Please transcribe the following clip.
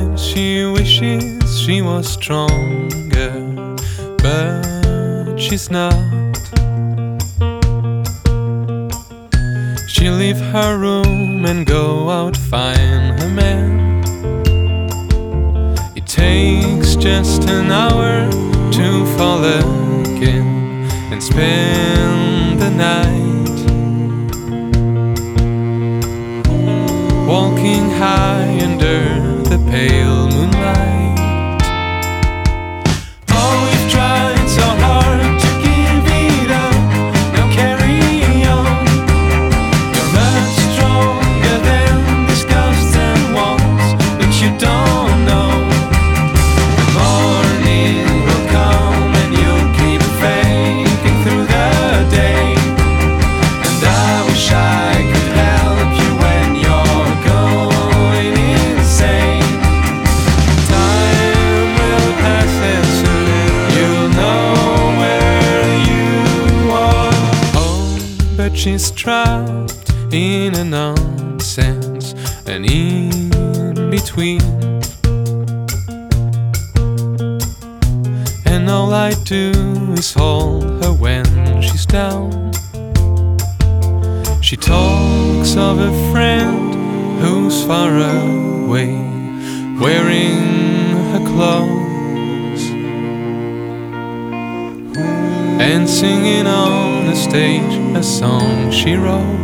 Sometimes she wishes she was stronger, but she's not. She'll leave her room and go out find her man. It takes just an hour to fall again and spend the night, walking high under the pale moonlight. Oh, we've tried so hard to give it up. Now carry on. You're much stronger than these ghosts and walls, but you don't know. The morning will come and you'll keep faking through the day. And I wish I could help you when you're going insane. Time will pass and soon you'll know where you are. Oh, but she's trapped in a nonsense and in between. And all I do is hold her when she's down. She talks of a friend who's far away, wearing her clothes and singing on the stage a song she wrote.